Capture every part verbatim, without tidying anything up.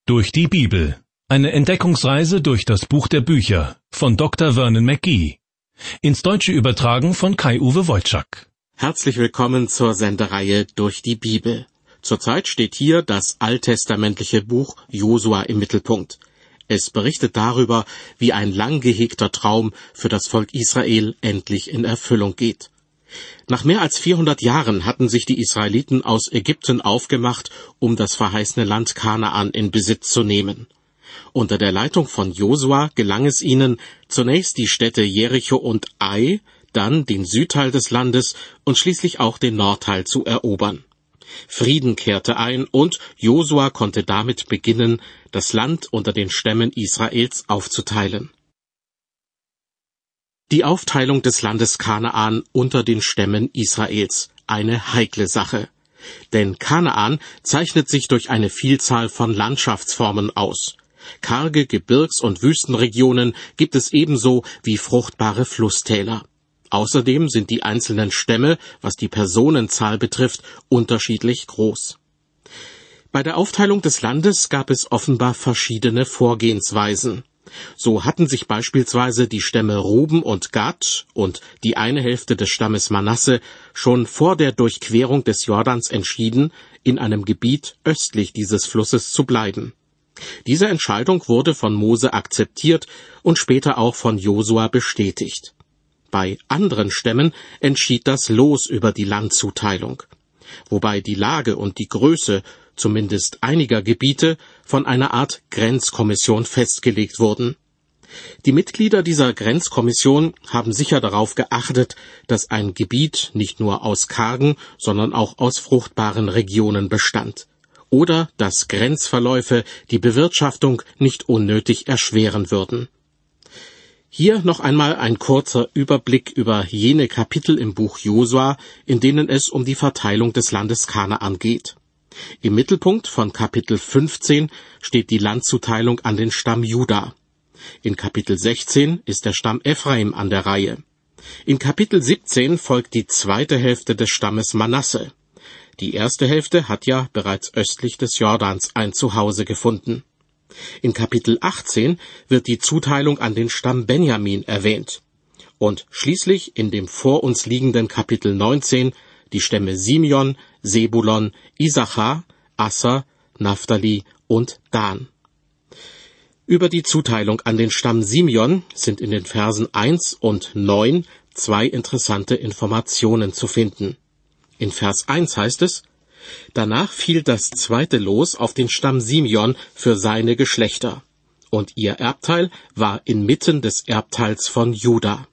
Durch die Bibel. Eine Entdeckungsreise durch das Buch der Bücher von Doktor Vernon McGee. Ins Deutsche übertragen von Kai-Uwe Wojczak. Herzlich willkommen zur Sendereihe Durch die Bibel. Zurzeit steht hier das alttestamentliche Buch Josua im Mittelpunkt. Es berichtet darüber, wie ein lang gehegter Traum für das Volk Israel endlich in Erfüllung geht. Nach mehr als vierhundert Jahren hatten sich die Israeliten aus Ägypten aufgemacht, um das verheißene Land Kanaan in Besitz zu nehmen. Unter der Leitung von Josua gelang es ihnen, zunächst die Städte Jericho und Ai, dann den Südteil des Landes und schließlich auch den Nordteil zu erobern. Frieden kehrte ein und Josua konnte damit beginnen, das Land unter den Stämmen Israels aufzuteilen. Die Aufteilung des Landes Kanaan unter den Stämmen Israels, eine heikle Sache. Denn Kanaan zeichnet sich durch eine Vielzahl von Landschaftsformen aus. Karge Gebirgs- und Wüstenregionen gibt es ebenso wie fruchtbare Flusstäler. Außerdem sind die einzelnen Stämme, was die Personenzahl betrifft, unterschiedlich groß. Bei der Aufteilung des Landes gab es offenbar verschiedene Vorgehensweisen. So hatten sich beispielsweise die Stämme Ruben und Gad und die eine Hälfte des Stammes Manasse schon vor der Durchquerung des Jordans entschieden, in einem Gebiet östlich dieses Flusses zu bleiben. Diese Entscheidung wurde von Mose akzeptiert und später auch von Josua bestätigt. Bei anderen Stämmen entschied das Los über die Landzuteilung, wobei die Lage und die Größe zumindest einiger Gebiete von einer Art Grenzkommission festgelegt wurden. Die Mitglieder dieser Grenzkommission haben sicher darauf geachtet, dass ein Gebiet nicht nur aus kargen, sondern auch aus fruchtbaren Regionen bestand, oder dass Grenzverläufe die Bewirtschaftung nicht unnötig erschweren würden. Hier noch einmal ein kurzer Überblick über jene Kapitel im Buch Josua, in denen es um die Verteilung des Landes Kanaan geht. Im Mittelpunkt von Kapitel fünfzehn steht die Landzuteilung an den Stamm Juda. In Kapitel sechzehn ist der Stamm Ephraim an der Reihe. In Kapitel siebzehn folgt die zweite Hälfte des Stammes Manasse. Die erste Hälfte hat ja bereits östlich des Jordans ein Zuhause gefunden. In Kapitel achtzehn wird die Zuteilung an den Stamm Benjamin erwähnt. Und schließlich in dem vor uns liegenden Kapitel neunzehn die Stämme Simeon, Sebulon, Issachar, Asser, Naphtali und Dan. Über die Zuteilung an den Stamm Simeon sind in den Versen eins und neun zwei interessante Informationen zu finden. In Vers eins heißt es: Danach fiel das zweite Los auf den Stamm Simeon für seine Geschlechter, und ihr Erbteil war inmitten des Erbteils von Juda.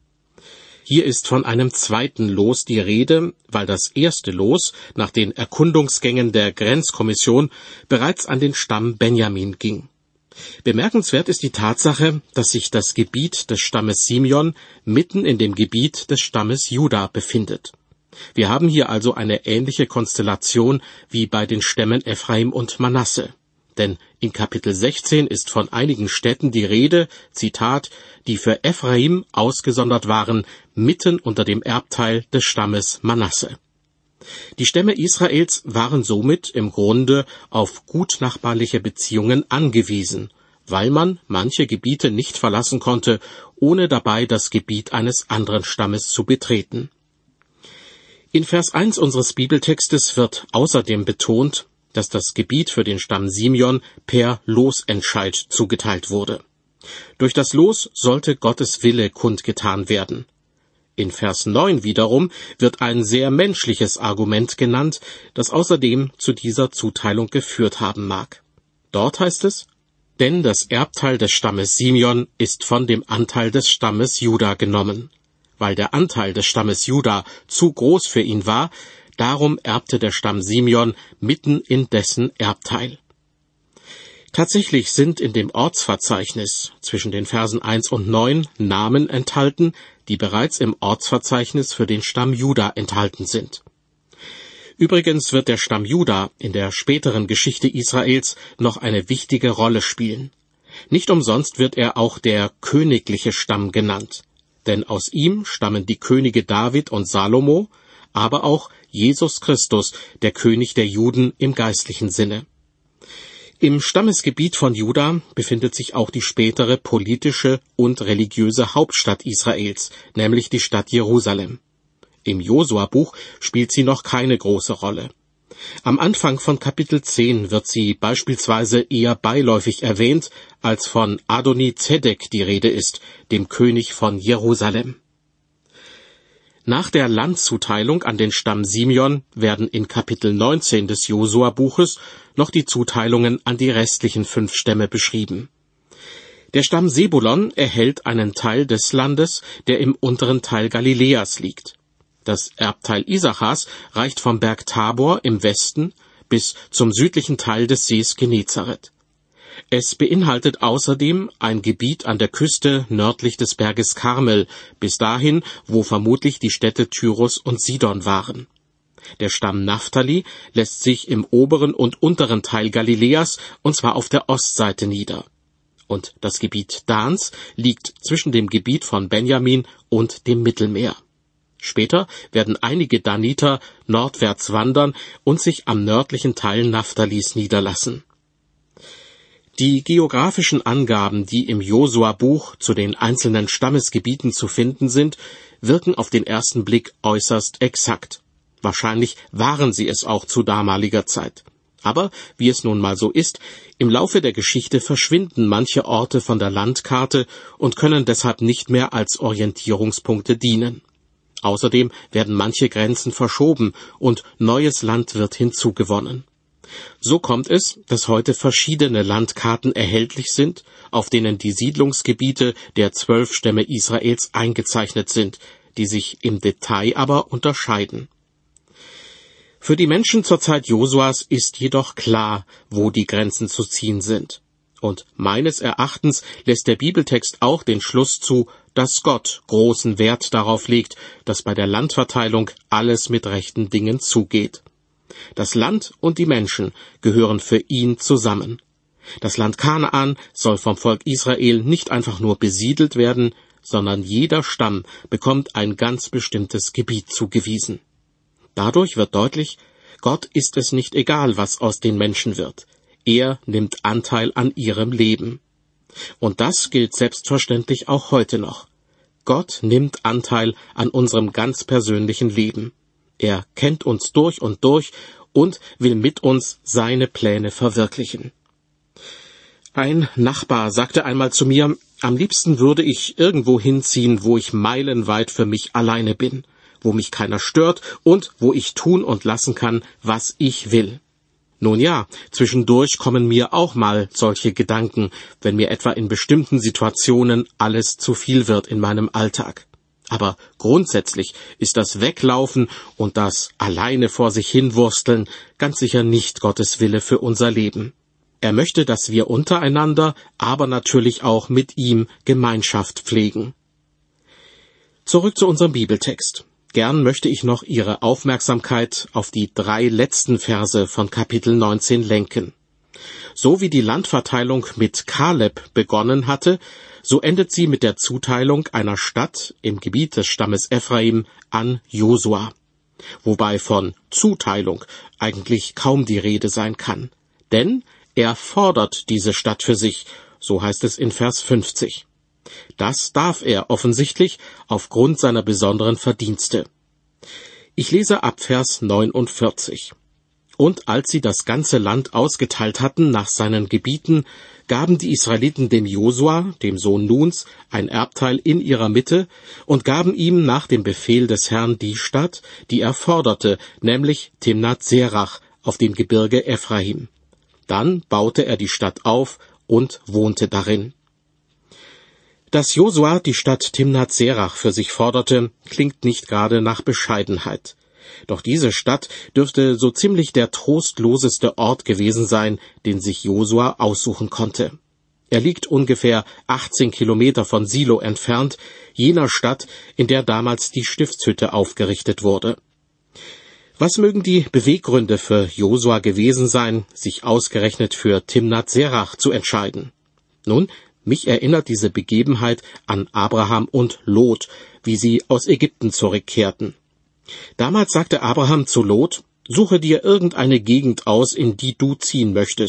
Hier ist von einem zweiten Los die Rede, weil das erste Los nach den Erkundungsgängen der Grenzkommission bereits an den Stamm Benjamin ging. Bemerkenswert ist die Tatsache, dass sich das Gebiet des Stammes Simeon mitten in dem Gebiet des Stammes Juda befindet. Wir haben hier also eine ähnliche Konstellation wie bei den Stämmen Ephraim und Manasse. Denn in Kapitel sechzehn ist von einigen Städten die Rede, Zitat, die für Ephraim ausgesondert waren, mitten unter dem Erbteil des Stammes Manasse. Die Stämme Israels waren somit im Grunde auf gutnachbarliche Beziehungen angewiesen, weil man manche Gebiete nicht verlassen konnte, ohne dabei das Gebiet eines anderen Stammes zu betreten. In Vers eins unseres Bibeltextes wird außerdem betont, dass das Gebiet für den Stamm Simeon per Losentscheid zugeteilt wurde. Durch das Los sollte Gottes Wille kundgetan werden. In Vers neun wiederum wird ein sehr menschliches Argument genannt, das außerdem zu dieser Zuteilung geführt haben mag. Dort heißt es: Denn das Erbteil des Stammes Simeon ist von dem Anteil des Stammes Juda genommen. Weil der Anteil des Stammes Juda zu groß für ihn war, darum erbte der Stamm Simeon mitten in dessen Erbteil. Tatsächlich sind in dem Ortsverzeichnis zwischen den Versen eins und neun Namen enthalten, die bereits im Ortsverzeichnis für den Stamm Juda enthalten sind. Übrigens wird der Stamm Juda in der späteren Geschichte Israels noch eine wichtige Rolle spielen. Nicht umsonst wird er auch der königliche Stamm genannt, denn aus ihm stammen die Könige David und Salomo, aber auch Jesus Christus, der König der Juden im geistlichen Sinne. Im Stammesgebiet von Juda befindet sich auch die spätere politische und religiöse Hauptstadt Israels, nämlich die Stadt Jerusalem. Im Josua-Buch spielt sie noch keine große Rolle. Am Anfang von Kapitel zehn wird sie beispielsweise eher beiläufig erwähnt, als von Adoni-Zedek die Rede ist, dem König von Jerusalem. Nach der Landzuteilung an den Stamm Simeon werden in Kapitel neunzehn des Josua-Buches noch die Zuteilungen an die restlichen fünf Stämme beschrieben. Der Stamm Sebulon erhält einen Teil des Landes, der im unteren Teil Galiläas liegt. Das Erbteil Isachars reicht vom Berg Tabor im Westen bis zum südlichen Teil des Sees Genezareth. Es beinhaltet außerdem ein Gebiet an der Küste nördlich des Berges Karmel, bis dahin, wo vermutlich die Städte Tyrus und Sidon waren. Der Stamm Naphtali lässt sich im oberen und unteren Teil Galiläas, und zwar auf der Ostseite, nieder. Und das Gebiet Dans liegt zwischen dem Gebiet von Benjamin und dem Mittelmeer. Später werden einige Daniter nordwärts wandern und sich am nördlichen Teil Naphtalis niederlassen. Die geografischen Angaben, die im Josua-Buch zu den einzelnen Stammesgebieten zu finden sind, wirken auf den ersten Blick äußerst exakt. Wahrscheinlich waren sie es auch zu damaliger Zeit. Aber, wie es nun mal so ist, im Laufe der Geschichte verschwinden manche Orte von der Landkarte und können deshalb nicht mehr als Orientierungspunkte dienen. Außerdem werden manche Grenzen verschoben und neues Land wird hinzugewonnen. So kommt es, dass heute verschiedene Landkarten erhältlich sind, auf denen die Siedlungsgebiete der zwölf Stämme Israels eingezeichnet sind, die sich im Detail aber unterscheiden. Für die Menschen zur Zeit Josuas ist jedoch klar, wo die Grenzen zu ziehen sind. Und meines Erachtens lässt der Bibeltext auch den Schluss zu, dass Gott großen Wert darauf legt, dass bei der Landverteilung alles mit rechten Dingen zugeht. Das Land und die Menschen gehören für ihn zusammen. Das Land Kanaan soll vom Volk Israel nicht einfach nur besiedelt werden, sondern jeder Stamm bekommt ein ganz bestimmtes Gebiet zugewiesen. Dadurch wird deutlich, Gott ist es nicht egal, was aus den Menschen wird. Er nimmt Anteil an ihrem Leben. Und das gilt selbstverständlich auch heute noch. Gott nimmt Anteil an unserem ganz persönlichen Leben. Er kennt uns durch und durch und will mit uns seine Pläne verwirklichen. Ein Nachbar sagte einmal zu mir, am liebsten würde ich irgendwo hinziehen, wo ich meilenweit für mich alleine bin, wo mich keiner stört und wo ich tun und lassen kann, was ich will. Nun ja, zwischendurch kommen mir auch mal solche Gedanken, wenn mir etwa in bestimmten Situationen alles zu viel wird in meinem Alltag. Aber grundsätzlich ist das Weglaufen und das alleine vor sich hinwursteln ganz sicher nicht Gottes Wille für unser Leben. Er möchte, dass wir untereinander, aber natürlich auch mit ihm Gemeinschaft pflegen. Zurück zu unserem Bibeltext. Gern möchte ich noch Ihre Aufmerksamkeit auf die drei letzten Verse von Kapitel neunzehn lenken. So wie die Landverteilung mit Kaleb begonnen hatte, so endet sie mit der Zuteilung einer Stadt im Gebiet des Stammes Ephraim an Josua. Wobei von Zuteilung eigentlich kaum die Rede sein kann. Denn er fordert diese Stadt für sich, so heißt es in Vers fünfzig. Das darf er offensichtlich aufgrund seiner besonderen Verdienste. Ich lese ab Vers neunundvierzig. Und als sie das ganze Land ausgeteilt hatten nach seinen Gebieten, gaben die Israeliten dem Josua, dem Sohn Nuns, ein Erbteil in ihrer Mitte und gaben ihm nach dem Befehl des Herrn die Stadt, die er forderte, nämlich Timnath-Serach auf dem Gebirge Ephraim. Dann baute er die Stadt auf und wohnte darin. Dass Josua die Stadt Timnath-Serach für sich forderte, klingt nicht gerade nach Bescheidenheit. Doch diese Stadt dürfte so ziemlich der trostloseste Ort gewesen sein, den sich Josua aussuchen konnte. Er liegt ungefähr achtzehn Kilometer von Silo entfernt, jener Stadt, in der damals die Stiftshütte aufgerichtet wurde. Was mögen die Beweggründe für Josua gewesen sein, sich ausgerechnet für Timnath-Serach zu entscheiden? Nun, mich erinnert diese Begebenheit an Abraham und Lot, wie sie aus Ägypten zurückkehrten. Damals sagte Abraham zu Lot, suche dir irgendeine Gegend aus, in die du ziehen möchtest,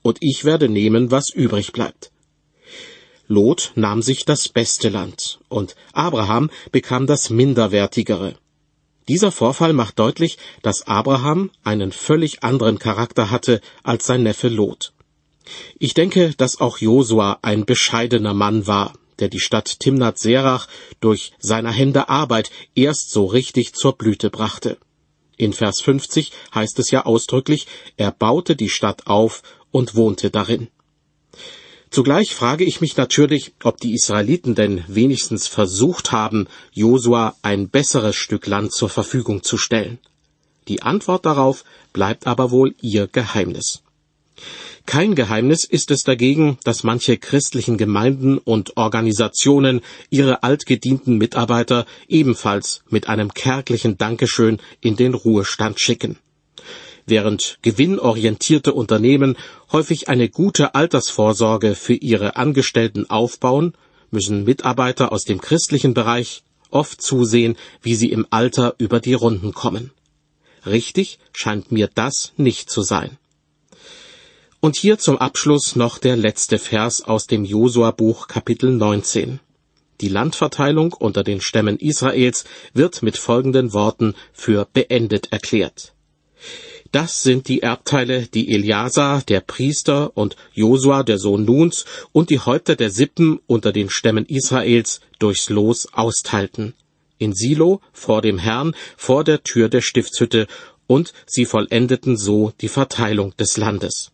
und ich werde nehmen, was übrig bleibt. Lot nahm sich das beste Land, und Abraham bekam das minderwertigere. Dieser Vorfall macht deutlich, dass Abraham einen völlig anderen Charakter hatte als sein Neffe Lot. Ich denke, dass auch Josua ein bescheidener Mann war, der die Stadt Timnat Serach durch seiner Hände Arbeit erst so richtig zur Blüte brachte. In Vers fünfzig heißt es ja ausdrücklich, er baute die Stadt auf und wohnte darin. Zugleich frage ich mich natürlich, ob die Israeliten denn wenigstens versucht haben, Josua ein besseres Stück Land zur Verfügung zu stellen. Die Antwort darauf bleibt aber wohl ihr Geheimnis. Kein Geheimnis ist es dagegen, dass manche christlichen Gemeinden und Organisationen ihre altgedienten Mitarbeiter ebenfalls mit einem kärglichen Dankeschön in den Ruhestand schicken. Während gewinnorientierte Unternehmen häufig eine gute Altersvorsorge für ihre Angestellten aufbauen, müssen Mitarbeiter aus dem christlichen Bereich oft zusehen, wie sie im Alter über die Runden kommen. Richtig scheint mir das nicht zu sein. Und hier zum Abschluss noch der letzte Vers aus dem Josua-Buch Kapitel neunzehn. Die Landverteilung unter den Stämmen Israels wird mit folgenden Worten für beendet erklärt. Das sind die Erbteile, die Eleazar, der Priester, und Josua, der Sohn Nuns, und die Häupter der Sippen unter den Stämmen Israels durchs Los austeilten. In Silo, vor dem Herrn, vor der Tür der Stiftshütte, und sie vollendeten so die Verteilung des Landes.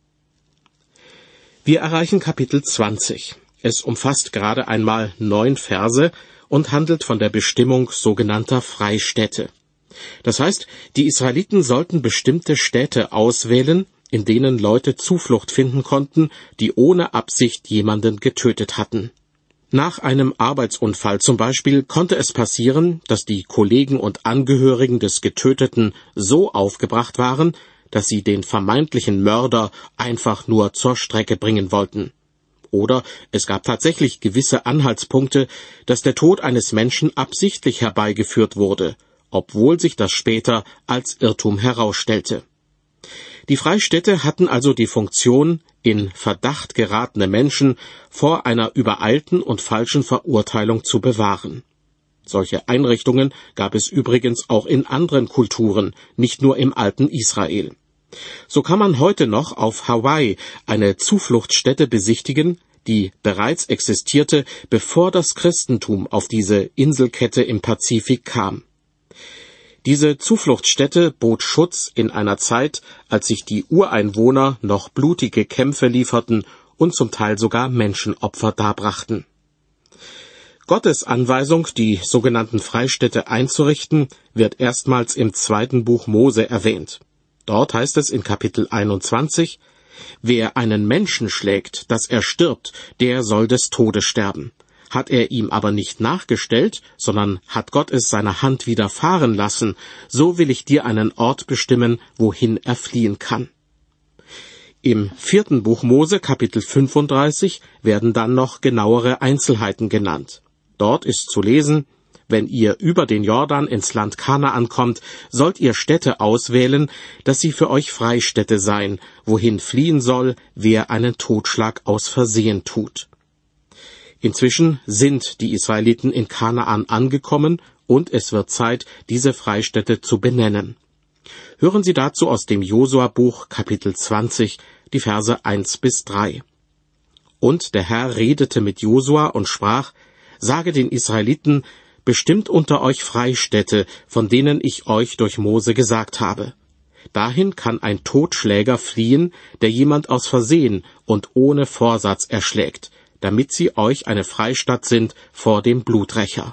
Wir erreichen Kapitel zwanzig. Es umfasst gerade einmal neun Verse und handelt von der Bestimmung sogenannter Freistädte. Das heißt, die Israeliten sollten bestimmte Städte auswählen, in denen Leute Zuflucht finden konnten, die ohne Absicht jemanden getötet hatten. Nach einem Arbeitsunfall zum Beispiel konnte es passieren, dass die Kollegen und Angehörigen des Getöteten so aufgebracht waren, dass sie den vermeintlichen Mörder einfach nur zur Strecke bringen wollten. Oder es gab tatsächlich gewisse Anhaltspunkte, dass der Tod eines Menschen absichtlich herbeigeführt wurde, obwohl sich das später als Irrtum herausstellte. Die Freistädte hatten also die Funktion, in Verdacht geratene Menschen vor einer übereilten und falschen Verurteilung zu bewahren. Solche Einrichtungen gab es übrigens auch in anderen Kulturen, nicht nur im alten Israel. So kann man heute noch auf Hawaii eine Zufluchtsstätte besichtigen, die bereits existierte, bevor das Christentum auf diese Inselkette im Pazifik kam. Diese Zufluchtsstätte bot Schutz in einer Zeit, als sich die Ureinwohner noch blutige Kämpfe lieferten und zum Teil sogar Menschenopfer darbrachten. Gottes Anweisung, die sogenannten Freistädte einzurichten, wird erstmals im zweiten Buch Mose erwähnt. Dort heißt es in Kapitel einundzwanzig, »Wer einen Menschen schlägt, dass er stirbt, der soll des Todes sterben. Hat er ihm aber nicht nachgestellt, sondern hat Gott es seiner Hand widerfahren lassen, so will ich dir einen Ort bestimmen, wohin er fliehen kann.« Im vierten Buch Mose, Kapitel fünfunddreißig, werden dann noch genauere Einzelheiten genannt. Dort ist zu lesen, »Wenn ihr über den Jordan ins Land Kanaan kommt, sollt ihr Städte auswählen, dass sie für euch Freistädte seien, wohin fliehen soll, wer einen Totschlag aus Versehen tut.« Inzwischen sind die Israeliten in Kanaan angekommen und es wird Zeit, diese Freistädte zu benennen. Hören Sie dazu aus dem Josua-Buch Kapitel zwanzig, die Verse eins bis drei. »Und der Herr redete mit Josua und sprach, sage den Israeliten, bestimmt unter euch Freistädte, von denen ich euch durch Mose gesagt habe. Dahin kann ein Totschläger fliehen, der jemand aus Versehen und ohne Vorsatz erschlägt, damit sie euch eine Freistatt sind vor dem Bluträcher.«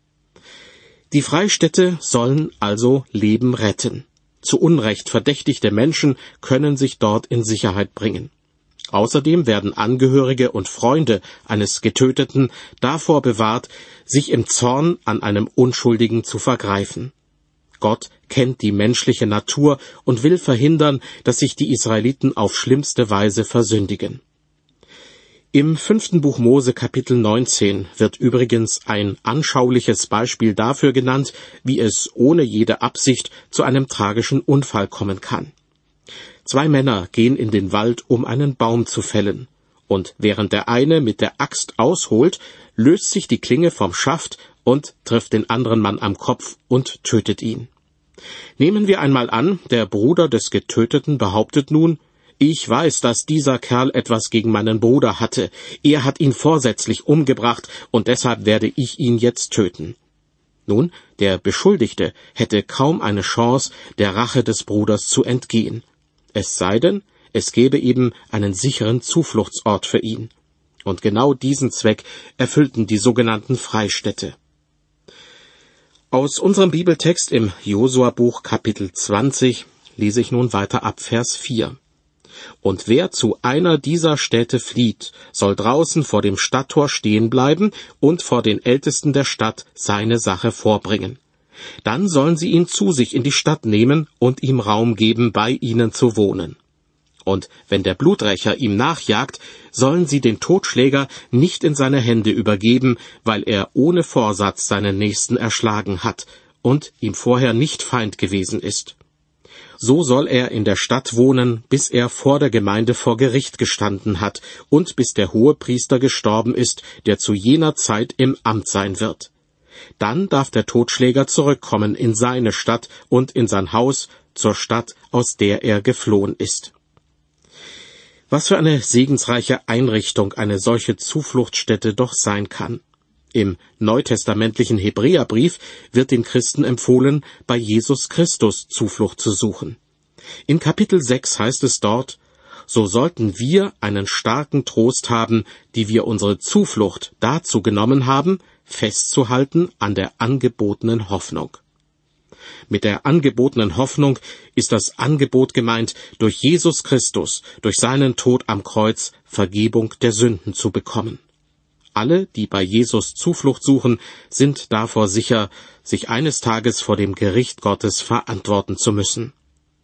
Die Freistädte sollen also Leben retten. Zu Unrecht verdächtigte Menschen können sich dort in Sicherheit bringen. Außerdem werden Angehörige und Freunde eines Getöteten davor bewahrt, sich im Zorn an einem Unschuldigen zu vergreifen. Gott kennt die menschliche Natur und will verhindern, dass sich die Israeliten auf schlimmste Weise versündigen. Im fünften Buch Mose Kapitel neunzehn wird übrigens ein anschauliches Beispiel dafür genannt, wie es ohne jede Absicht zu einem tragischen Unfall kommen kann. Zwei Männer gehen in den Wald, um einen Baum zu fällen. Und während der eine mit der Axt ausholt, löst sich die Klinge vom Schaft und trifft den anderen Mann am Kopf und tötet ihn. Nehmen wir einmal an, der Bruder des Getöteten behauptet nun, ich weiß, dass dieser Kerl etwas gegen meinen Bruder hatte. Er hat ihn vorsätzlich umgebracht und deshalb werde ich ihn jetzt töten. Nun, der Beschuldigte hätte kaum eine Chance, der Rache des Bruders zu entgehen. Es sei denn, es gäbe eben einen sicheren Zufluchtsort für ihn. Und genau diesen Zweck erfüllten die sogenannten Freistädte. Aus unserem Bibeltext im Josua-Buch Kapitel zwanzig lese ich nun weiter ab Vers vier. Und wer zu einer dieser Städte flieht, soll draußen vor dem Stadttor stehen bleiben und vor den Ältesten der Stadt seine Sache vorbringen. Dann sollen sie ihn zu sich in die Stadt nehmen und ihm Raum geben, bei ihnen zu wohnen. Und wenn der Bluträcher ihm nachjagt, sollen sie den Totschläger nicht in seine Hände übergeben, weil er ohne Vorsatz seinen Nächsten erschlagen hat und ihm vorher nicht Feind gewesen ist. So soll er in der Stadt wohnen, bis er vor der Gemeinde vor Gericht gestanden hat und bis der Hohepriester gestorben ist, der zu jener Zeit im Amt sein wird. Dann darf der Totschläger zurückkommen in seine Stadt und in sein Haus, zur Stadt, aus der er geflohen ist. Was für eine segensreiche Einrichtung eine solche Zufluchtsstätte doch sein kann. Im neutestamentlichen Hebräerbrief wird den Christen empfohlen, bei Jesus Christus Zuflucht zu suchen. In Kapitel sechs heißt es dort, so sollten wir einen starken Trost haben, die wir unsere Zuflucht dazu genommen haben, festzuhalten an der angebotenen Hoffnung. Mit der angebotenen Hoffnung ist das Angebot gemeint, durch Jesus Christus, durch seinen Tod am Kreuz, Vergebung der Sünden zu bekommen. Alle, die bei Jesus Zuflucht suchen, sind davor sicher, sich eines Tages vor dem Gericht Gottes verantworten zu müssen.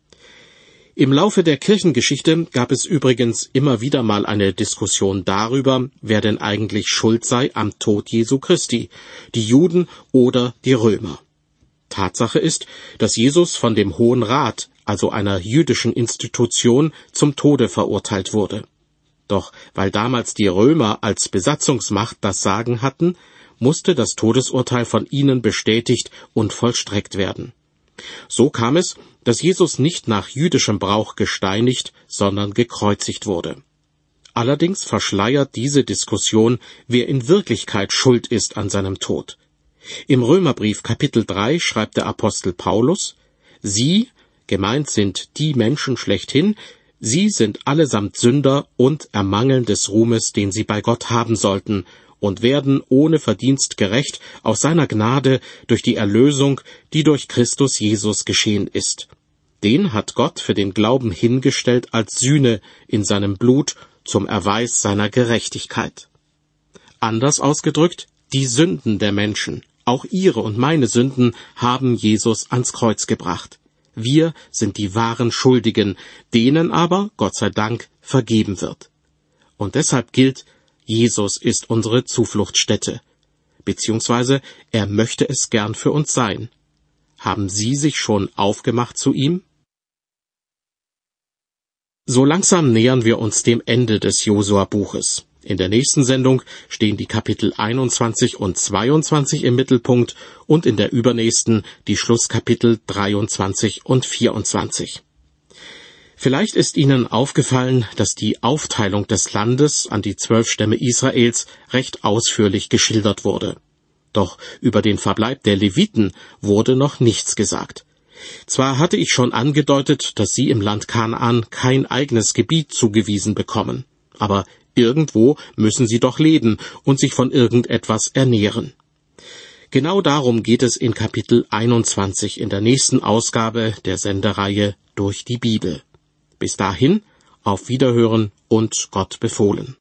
Im Laufe der Kirchengeschichte gab es übrigens immer wieder mal eine Diskussion darüber, wer denn eigentlich schuld sei am Tod Jesu Christi, die Juden oder die Römer. Tatsache ist, dass Jesus von dem Hohen Rat, also einer jüdischen Institution, zum Tode verurteilt wurde. Doch weil damals die Römer als Besatzungsmacht das Sagen hatten, musste das Todesurteil von ihnen bestätigt und vollstreckt werden. So kam es, dass Jesus nicht nach jüdischem Brauch gesteinigt, sondern gekreuzigt wurde. Allerdings verschleiert diese Diskussion, wer in Wirklichkeit schuld ist an seinem Tod. Im Römerbrief Kapitel drei schreibt der Apostel Paulus, Sie, gemeint sind die Menschen schlechthin, sie sind allesamt Sünder und ermangeln des Ruhmes, den sie bei Gott haben sollten, und werden ohne Verdienst gerecht aus seiner Gnade durch die Erlösung, die durch Christus Jesus geschehen ist. Den hat Gott für den Glauben hingestellt als Sühne in seinem Blut zum Erweis seiner Gerechtigkeit. Anders ausgedrückt, die Sünden der Menschen, auch ihre und meine Sünden, haben Jesus ans Kreuz gebracht. Wir sind die wahren Schuldigen, denen aber, Gott sei Dank, vergeben wird. Und deshalb gilt, Jesus ist unsere Zufluchtsstätte, beziehungsweise er möchte es gern für uns sein. Haben Sie sich schon aufgemacht zu ihm? So langsam nähern wir uns dem Ende des Josua-Buches. In der nächsten Sendung stehen die Kapitel einundzwanzig und zweiundzwanzig im Mittelpunkt und in der übernächsten die Schlusskapitel dreiundzwanzig und vierundzwanzig. Vielleicht ist Ihnen aufgefallen, dass die Aufteilung des Landes an die zwölf Stämme Israels recht ausführlich geschildert wurde. Doch über den Verbleib der Leviten wurde noch nichts gesagt. Zwar hatte ich schon angedeutet, dass sie im Land Kanaan kein eigenes Gebiet zugewiesen bekommen, aber irgendwo müssen sie doch leben und sich von irgendetwas ernähren. Genau darum geht es in Kapitel einundzwanzig in der nächsten Ausgabe der Sendereihe Durch die Bibel. Bis dahin, auf Wiederhören und Gott befohlen.